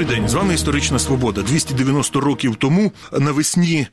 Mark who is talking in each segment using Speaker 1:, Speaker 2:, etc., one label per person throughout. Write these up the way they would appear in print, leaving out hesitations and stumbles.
Speaker 1: Добрий день, з вами «Історична свобода». 290 років тому, навесні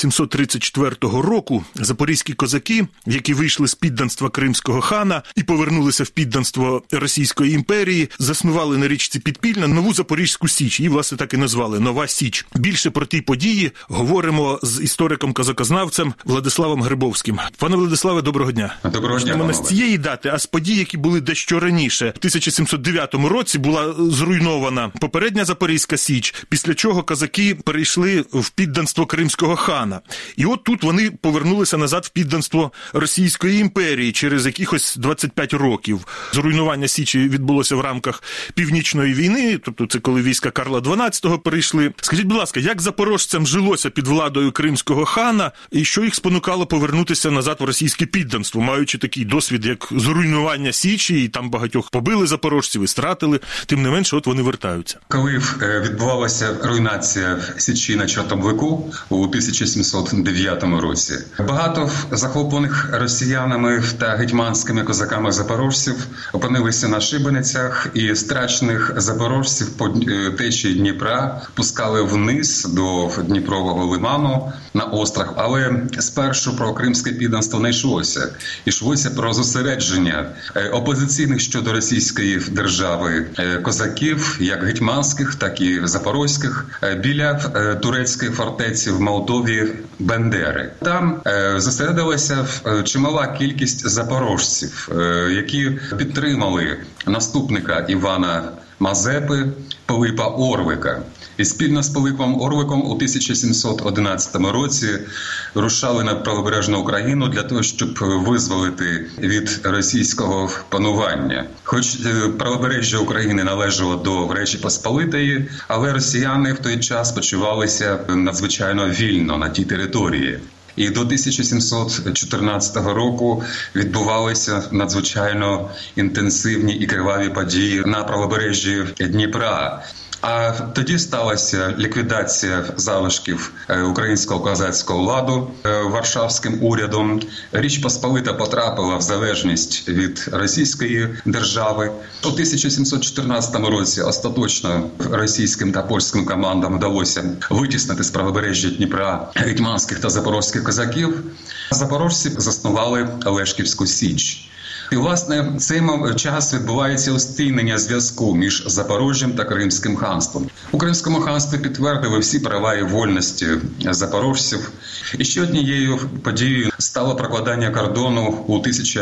Speaker 1: 1734 року, запорізькі козаки, які вийшли з підданства кримського хана і повернулися в підданство Російської імперії, заснували на річці Підпільна нову Запорізьку Січ. Її, власне, так і назвали – Нова Січ. Більше про ті події говоримо з істориком-козакознавцем Владиславом Грибовським. Пане Владиславе, доброго дня.
Speaker 2: Доброго дня,
Speaker 1: не з цієї дати, а з подій, які були дещо раніше. В 1709 році була зруйнована попередня Запорізька Січ, після чого козаки перейшли в підданство кримського хана. І от тут вони повернулися назад в підданство Російської імперії через якихось 25 років. Зруйнування Січі відбулося в рамках Північної війни, тобто це коли війська Карла XII перейшли. Скажіть, будь ласка, як запорожцям жилося під владою кримського хана і що їх спонукало повернутися назад в російське підданство, маючи такий досвід, як зруйнування Січі, і там багатьох побили запорожців і стратили, тим не менше, от вони вертаються.
Speaker 2: Коли відбувалася руйнація Січі на Чортомлику у 1709 році, багато захоплених росіянами та гетьманськими козаками запорожців опинилися на шибеницях, і страчених запорожців по течії Дніпра пускали вниз до Дніпрового лиману на острах, але спершу про кримське підданство не йшлося. Йшлося про зосередження опозиційних щодо російської держави козаків, як гетьманських, так і запорозьких, біля турецької фортеці в Молдові Бендери. Там зосередилася чимала кількість запорожців, які підтримали наступника Івана Мазепи, Пилипа Орлика. І спільно з Пилипом Орликом у 1711 році рушали на правобережну Україну для того, щоб визволити від російського панування. Хоч правобережжя України належало до Речі Посполитої, але росіяни в той час почувалися надзвичайно вільно на тій території. І до 1714 року відбувалися надзвичайно інтенсивні і криваві події на правобережжі Дніпра. А тоді сталася ліквідація залишків українського козацького ладу Варшавським урядом. Річ Посполита потрапила в залежність від Російської держави. У 1714 році остаточно російським та польським командам вдалося витіснити з правобережжя Дніпра гетьманських та запорозьких козаків. Запорожці заснували Олешківську Січ. І, власне, в цей час відбувається устійнення зв'язку між Запорожжям та Кримським ханством. У Кримському ханстві підтвердили всі права і вольності запорожців. І ще однією подією стало прокладання кордону у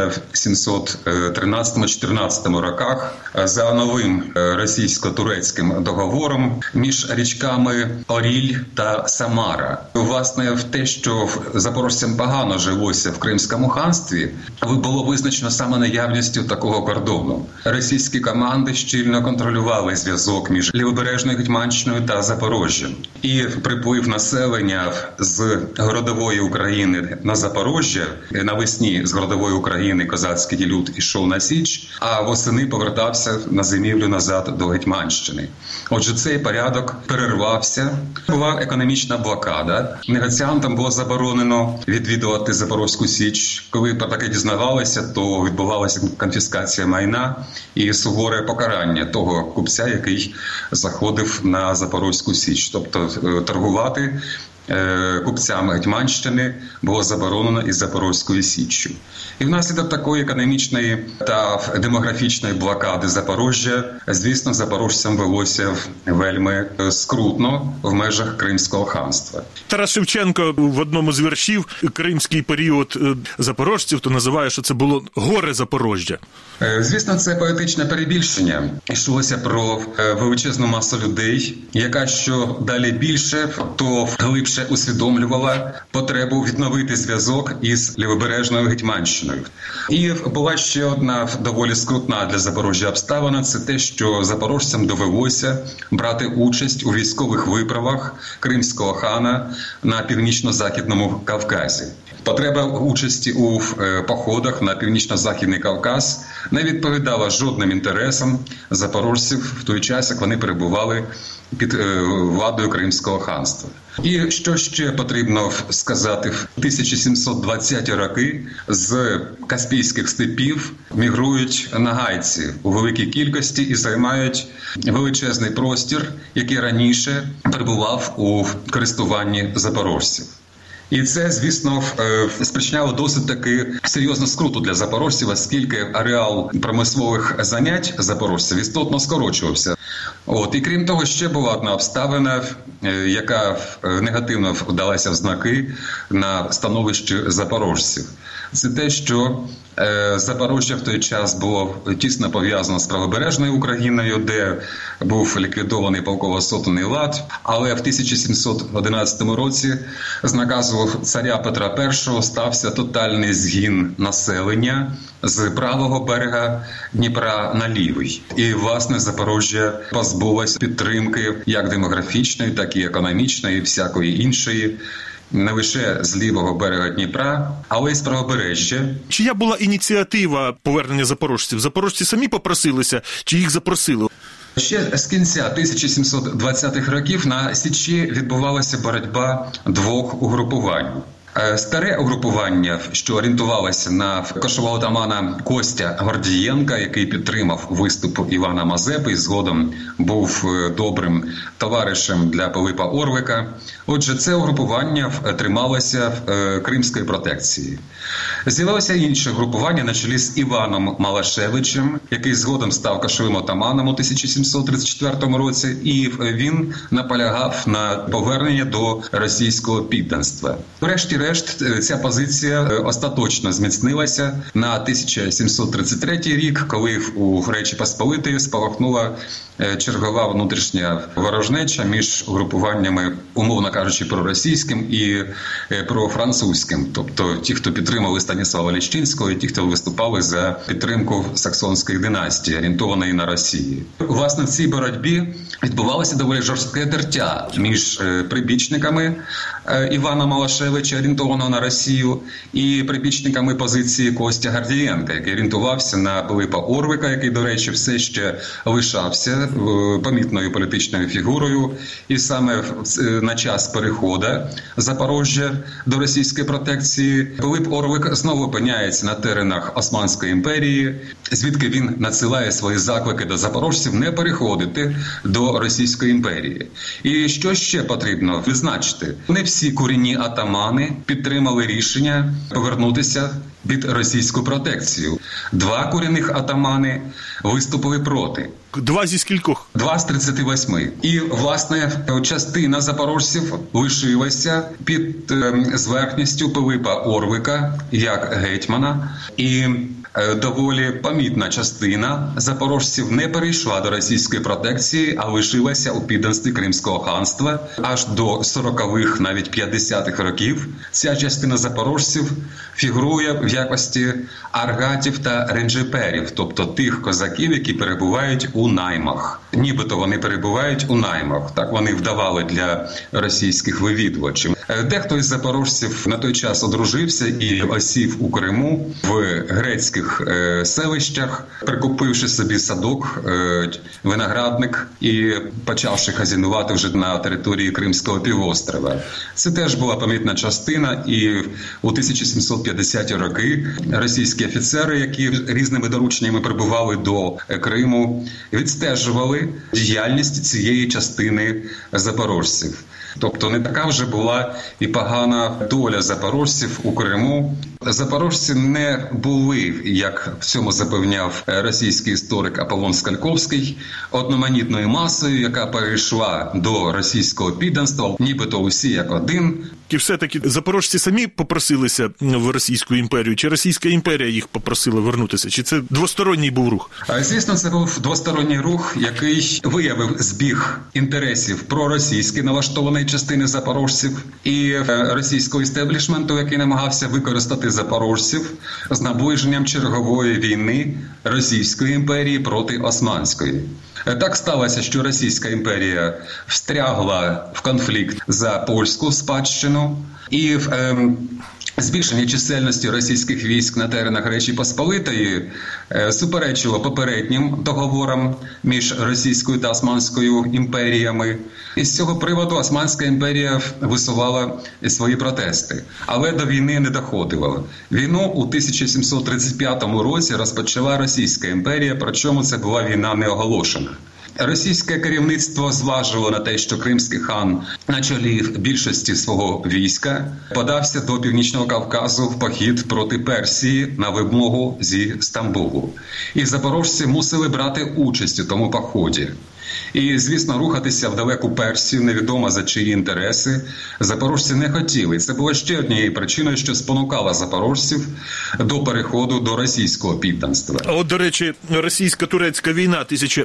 Speaker 2: 1713-14 роках за новим російсько-турецьким договором між річками Оріль та Самара. Власне, в те, що запорожцям погано жилося в Кримському ханстві, було визначено саме наявністю такого кордону. Російські команди щільно контролювали зв'язок між Лівобережною Гетьманщиною та Запорожжям. І приплив населення з городової України на Запорожжя, навесні з городової України козацький люд ішов на Січ, а восени повертався на зимівлю назад до Гетьманщини. Отже, цей порядок перервався. Була економічна блокада. Негоціантам було заборонено відвідувати Запорозьку Січ. Коли про таке дізнавалися, то відбувалася конфіскація майна і суворе покарання того купця, який заходив на Запорозьку Січ. Тобто торгувати купцям Гетьманщини було заборонено із Запорозькою Січчю. І внаслідок такої економічної та демографічної блокади Запорожжя, звісно, запорожцям велося вельми скрутно в межах Кримського ханства.
Speaker 1: Тарас Шевченко в одному з віршів кримський період запорожців то називає, що це було горе Запорожжя.
Speaker 2: Звісно, це поетичне перебільшення. Йшлося про величезну масу людей, яка що далі більше, то глибше усвідомлювала потребу відновити зв'язок із Лівобережною Гетьманщиною. І була ще одна доволі скрутна для Запорожжя обставина – це те, що запорожцям довелося брати участь у військових виправах кримського хана на північно-західному Кавказі. Потреба участі у походах на Північно-Західний Кавказ не відповідала жодним інтересам запорожців в той час, як вони перебували під владою Кримського ханства. І що ще потрібно сказати, в 1720-ті роки з Каспійських степів мігрують нагайці у великій кількості і займають величезний простір, який раніше перебував у користуванні запорожців. І це, звісно, спричиняло досить таки серйозну скруту для запорожців, оскільки ареал промислових занять запорожців істотно скорочувався. І крім того, ще була одна обставина, яка негативно вдалася в знаки на становищі запорожців. Це те, що Запорожжя в той час було тісно пов'язано з правобережною Україною, де був ліквідований полково-сотенний лад, але в 1711 році з наказу царя Петра І стався тотальний згін населення з правого берега Дніпра на лівий. І, власне, Запорожжя позбулося підтримки як демографічної, так і економічної, і всякої іншої, не лише з лівого берега Дніпра, але й з правобережжя.
Speaker 1: Чия була ініціатива повернення запорожців? Запорожці самі попросилися, чи їх запросили?
Speaker 2: Ще з кінця 1720-х років на Січі відбувалася боротьба двох угрупувань. Старе угрупування, що орієнтувалося на кошового отамана Костя Гордієнка, який підтримав виступ Івана Мазепи і згодом був добрим товаришем для Пилипа Орлика. Отже, це угрупування трималося Кримської протекції. З'явилося інше групування на чолі з Іваном Малашевичем, який згодом став кошовим отаманом у 1734 році, і він наполягав на повернення до російського підданства. Врешті-решт, ця позиція остаточно зміцнилася на 1733 рік, коли у Речі Посполитої спалахнула чергова внутрішня ворожнеча між угрупуваннями, умовно кажучи, проросійським і профранцузьким. Тобто ті, хто підтримали Станіслава Лещинського, і ті, хто виступали за підтримку саксонської династії, орієнтованої на Росії. Власне, в цій боротьбі відбувалося доволі жорстке тертя між прибічниками Івана Малашевича, орієнтованого на Росію, і прибічниками позиції Костя Гордієнка, який орієнтувався на Пилипа Орлика, який, до речі, все ще лишався помітною політичною фігурою. І саме на час переходу Запорожжя до російської протекції Пилип Орлик знову опиняється на теренах Османської імперії, звідки він надсилає свої заклики до запорожців не переходити до Російської імперії. І що ще потрібно відзначити? Не всі корінні атамани підтримали рішення повернутися під російську протекцію. Два корінних атамани виступили проти.
Speaker 1: Два зі скількох?
Speaker 2: 2 з 38. І, власне, частина запорожців лишилася під зверхністю Пилипа Орлика як гетьмана. І доволі помітна частина запорожців не перейшла до російської протекції, а лишилася у підданстві Кримського ханства. Аж до 40-х, навіть 50-х років ця частина запорожців фігурує в якості аргатів та ренджеперів, тобто тих козаків, які перебувають у наймах. Нібито вони перебувають у наймах. Так вони вдавали для російських вивідувачів. Дехто із запорожців на той час одружився і осів у Криму в грецьких селищах, прикупивши собі садок, виноградник і почавши хазяйнувати вже на території Кримського півострова. Це теж була помітна частина, і у 1750-ті роки російські офіцери, які різними дорученнями прибували до Криму, відстежували діяльність цієї частини запорожців. Тобто не така вже була і погана доля запорожців у Криму. Запорожці не були, як в цьому запевняв російський історик Аполлон Скальковський, одноманітною масою, яка перейшла до російського підданства, нібито усі як один.
Speaker 1: І все-таки запорожці самі попросилися в Російську імперію, чи Російська імперія їх попросила вернутися? Чи це двосторонній був рух?
Speaker 2: Звісно, це був двосторонній рух, який виявив збіг інтересів проросійської налаштованої частини запорожців і російського істеблішменту, який намагався використати запорожців з наближенням чергової війни Російської імперії проти Османської. Так сталося, що Російська імперія встрягла в конфлікт за польську спадщину і збільшення чисельності російських військ на теренах Речі Посполитої суперечило попереднім договорам між Російською та Османською імперіями. І з цього приводу Османська імперія висувала свої протести. Але до війни не доходило. Війну у 1735 році розпочала Російська імперія, причому це була війна неоголошена. Російське керівництво зважило на те, що кримський хан на чолі більшості свого війська подався до Північного Кавказу в похід проти Персії на вимогу зі Стамбулу. І запорожці мусили брати участь у тому поході. І, звісно, рухатися в далеку Персію, невідомо за чиї інтереси, запорожці не хотіли. Це було ще однією причиною, що спонукала запорожців до переходу до російського підданства.
Speaker 1: А от, до речі, російсько-турецька війна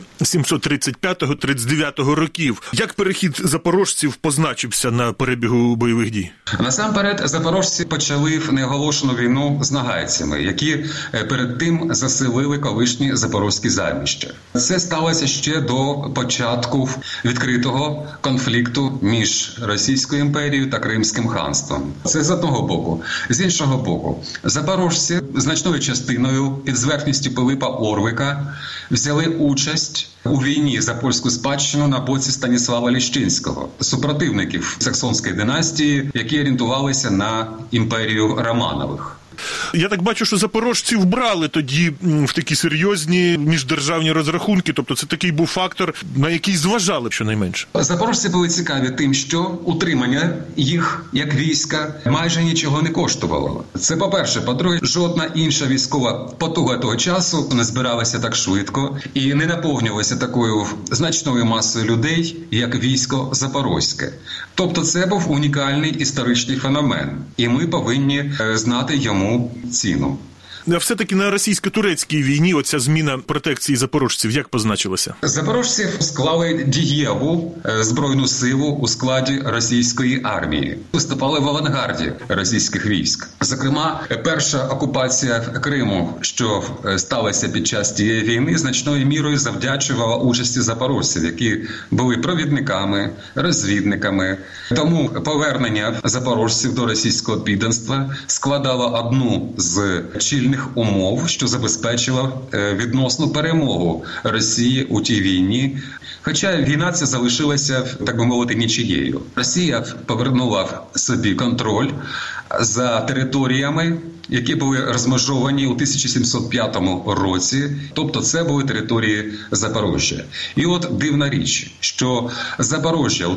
Speaker 1: 1735-39 років. Як перехід запорожців позначився на перебігу бойових дій?
Speaker 2: Насамперед, запорожці почали неоголошену війну з нагайцями, які перед тим заселили колишні запорозькі займища. Це сталося ще до початку відкритого конфлікту між Російською імперією та Кримським ханством. Це з одного боку. З іншого боку, запорожці значною частиною під зверхністю Пилипа Орвика взяли участь у війні за польську спадщину на боці Станіслава Ліщинського, супротивників Саксонської династії, які орієнтувалися на імперію Романових.
Speaker 1: Я так бачу, що запорожців брали тоді в такі серйозні міждержавні розрахунки, тобто це такий був фактор, на який зважали щонайменше.
Speaker 2: Запорожці були цікаві тим, що утримання їх як війська майже нічого не коштувало. Це по-перше. По-друге, жодна інша військова потуга того часу не збиралася так швидко і не наповнювалася такою значною масою людей, як військо запорозьке. Тобто це був унікальний історичний феномен, і ми повинні знати йому ціну.
Speaker 1: А все-таки на російсько-турецькій війні оця зміна протекції запорожців як позначилася?
Speaker 2: Запорожці склали дієву збройну силу у складі російської армії. Виступали в авангарді російських військ. Зокрема, перша окупація Криму, що сталася під час тієї війни, значною мірою завдячувала участі запорожців, які були провідниками, розвідниками. Тому повернення запорожців до російського підданства складало одну з чільних умов, що забезпечило відносну перемогу Росії у тій війні. Хоча війна ця залишилася, так би мовити, нічиєю. Росія повернула собі контроль за територіями, які були розмежовані у 1705 році, тобто це були території Запорожжя. І от дивна річ, що Запорожжя у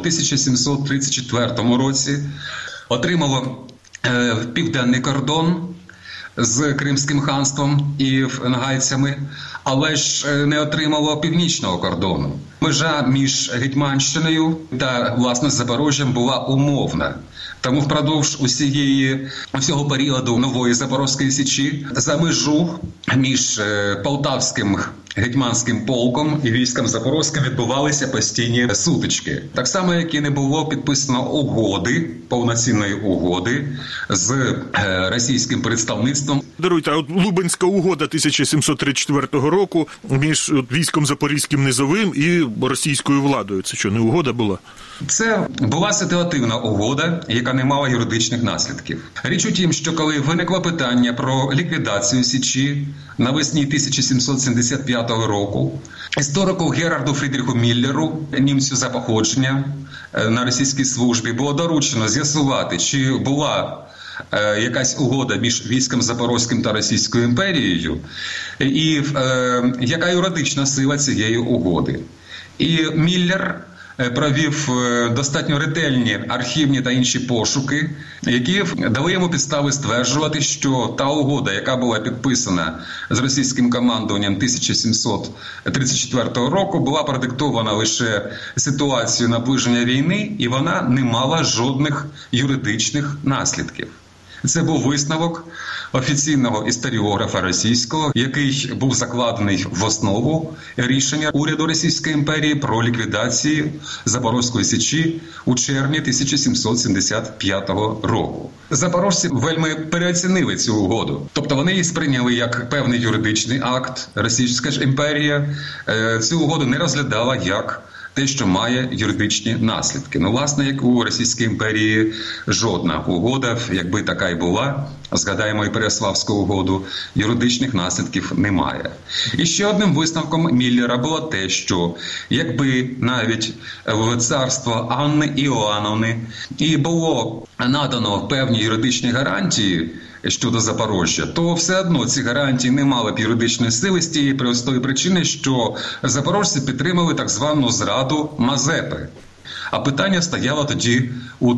Speaker 2: 1734 році отримало південний кордон з Кримським ханством і нагайцями, але ж не отримало північного кордону. Межа між Гетьманщиною та, власне, Запорожжям була умовна. Тому впродовж усього періоду Нової Запорозької Січі за межу між Полтавським гетьманським полком і військом Запорозьким відбувалися постійні сутички. Так само, як і не було підписано угоди, повноцінної угоди з російським представництвом.
Speaker 1: Даруйте, а от Лубенська угода 1734 року між військом Запорізьким низовим і російською владою. Це що, не угода була?
Speaker 2: Це була ситуативна угода, яка не мала юридичних наслідків. Річ у тім, що коли виникло питання про ліквідацію Січі навесні 1775 року, історику Герарду Фрідріху Міллеру, німцю за походження на російській службі, було доручено з'ясувати, чи була якась угода між військом Запорозьким та Російською імперією, і яка юридична сила цієї угоди. І Міллер провів достатньо ретельні архівні та інші пошуки, які дали йому підстави стверджувати, що та угода, яка була підписана з російським командуванням 1734 року, була продиктована лише ситуацією наближення війни, і вона не мала жодних юридичних наслідків. Це був висновок офіційного історіографа російського, який був закладений в основу рішення уряду Російської імперії про ліквідацію Запорозької Січі у червні 1775 року. Запорожці вельми переоцінили цю угоду. Тобто вони її сприйняли як певний юридичний акт. Російська ж імперія цю угоду не розглядала як те, що має юридичні наслідки. Ну, власне, як у Російській імперії жодна угода, якби така й була, згадаємо і Переяславську угоду, юридичних наслідків немає. І ще одним висновком Міллера було те, що якби навіть в царство Анни Іоанновни і було надано певні юридичні гарантії щодо Запорожжя, то все одно ці гарантії не мали б юридичної сили з тієї простої причини, що запорожці підтримали так звану зраду Мазепи. А питання стояло тоді у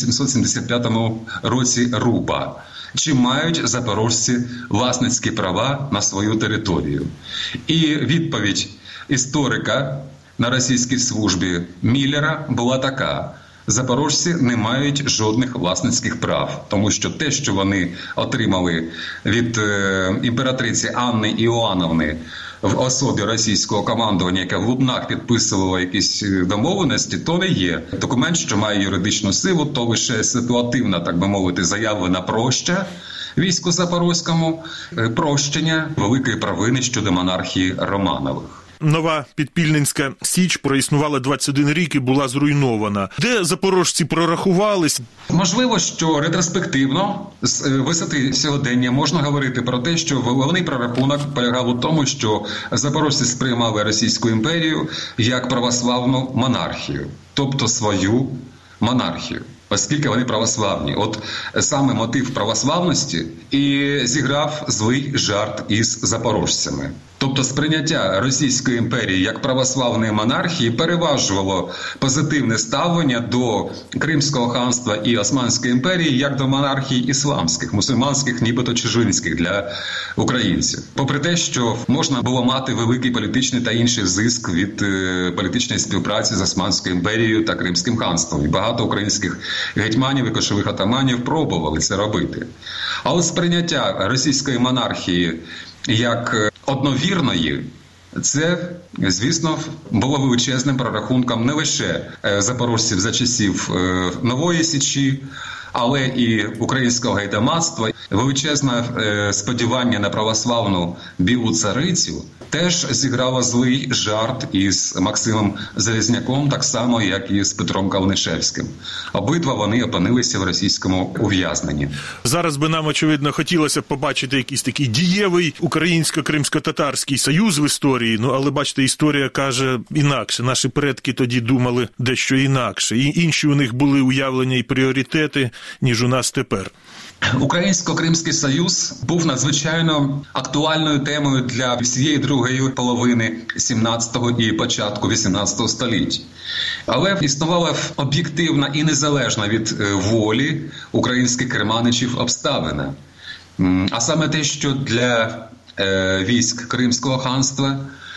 Speaker 2: 1775 році Руба. Чи мають запорожці власницькі права на свою територію? І відповідь історика на російській службі Міллера була така: запорожці не мають жодних власницьких прав, тому що те, що вони отримали від імператриці Анни Іоанновни в особі російського командування, яке в Лубнах підписувало якісь домовленості, то не є документ, що має юридичну силу, то лише ситуативна, так би мовити, заявлена проща війську запорозькому, прощення великої провини щодо монархії Романових.
Speaker 1: Нова Підпільненська Січ проіснувала 21 рік і була зруйнована. Де запорожці прорахувались?
Speaker 2: Можливо, що ретроспективно, з висоти сьогодення, можна говорити про те, що головний прорахунок полягав у тому, що запорожці сприймали Російську імперію як православну монархію, тобто свою монархію, оскільки вони православні. От саме мотив православності і зіграв злий жарт із запорожцями. Тобто сприйняття Російської імперії як православної монархії переважувало позитивне ставлення до Кримського ханства і Османської імперії як до монархій ісламських, мусульманських, нібито чужинських для українців. Попри те, що можна було мати великий політичний та інший зиск від політичної співпраці з Османською імперією та Кримським ханством. І багато українських гетьманів і кошових атаманів пробували це робити. Але сприйняття російської монархії як одновірної, це, звісно, було величезним прорахунком не лише запорожців за часів Нової Січі, але і українського гайдамацтва. Величезне сподівання на православну білу царицю теж зіграло злий жарт із Максимом Залізняком, так само, як і з Петром Калнишевським. Обидва вони опинилися в російському ув'язненні.
Speaker 1: Зараз би нам, очевидно, хотілося б побачити якийсь такий дієвий українсько-кримсько-татарський союз в історії, але, бачите, історія каже інакше. Наші предки тоді думали дещо інакше. І інші у них були уявлення і пріоритети, ніж у нас тепер.
Speaker 2: Українсько-Кримський союз був надзвичайно актуальною темою для всієї другої половини 17-го і початку 18-го століть. Але існувала об'єктивна і незалежна від волі українських керманичів обставина. А саме те, що для військ Кримського ханства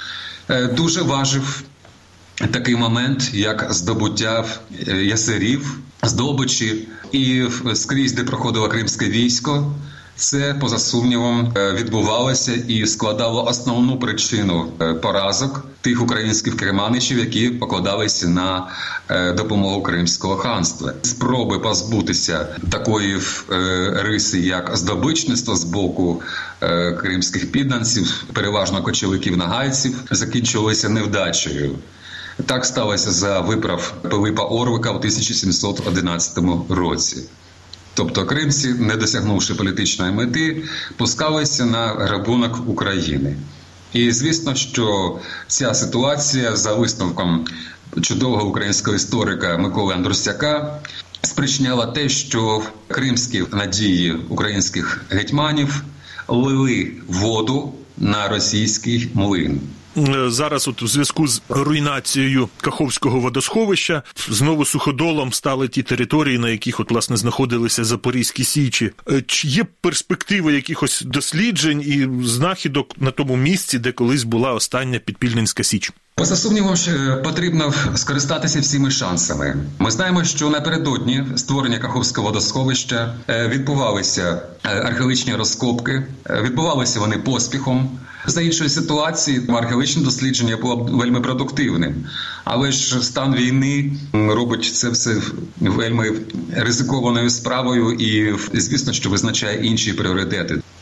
Speaker 2: дуже важив такий момент, як здобуття ясирів, здобичі, і скрізь, де проходило кримське військо, це, поза сумнівом, відбувалося і складало основну причину поразок тих українських керманичів, які покладалися на допомогу Кримського ханства. Спроби позбутися такої риси, як здобичництво з боку кримських підданців, переважно кочовиків-нагайців, закінчувалися невдачею. Так сталося за виправ Пилипа Орлика в 1711 році. Тобто кримці, не досягнувши політичної мети, пускалися на грабунок України. І звісно, що ця ситуація, за висновком чудового українського історика Миколи Андрусяка, спричиняла те, що кримські надії українських гетьманів лили воду на російський млин.
Speaker 1: Зараз у зв'язку з руйнацією Каховського водосховища знову суходолом стали ті території, на яких власне знаходилися Запорізькі Січі. Чи є перспективи якихось досліджень і знахідок на тому місці, де колись була остання Підпільненська Січ?
Speaker 2: Поза сумнівом, потрібно скористатися всіми шансами. Ми знаємо, що напередодні створення Каховського водосховища відбувалися археологічні розкопки, відбувалися вони поспіхом. За іншої ситуації археологічне дослідження було б вельми продуктивним. Але ж стан війни робить це все вельми ризикованою справою і, звісно, що визначає інші пріоритети.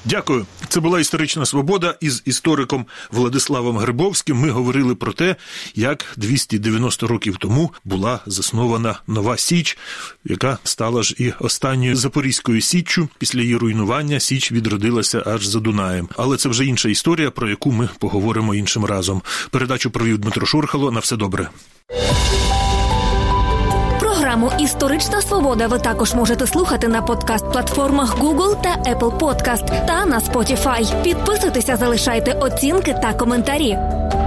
Speaker 1: Дякую. Це була «Історична свобода» із істориком Владиславом Грибовським. Ми говорили про те, як 290 років тому була заснована Нова Січ, яка стала ж і останньою Запорізькою Січчю. Після її руйнування Січ відродилася аж за Дунаєм. Але це вже інша історія, про яку ми поговоримо іншим разом. Передачу провів Дмитро Шурхало. На все добре.
Speaker 3: Програму «Історична свобода» ви також можете слухати на подкаст-платформах Google та Apple Podcast та на Spotify. Підписуйтеся, залишайте оцінки та коментарі.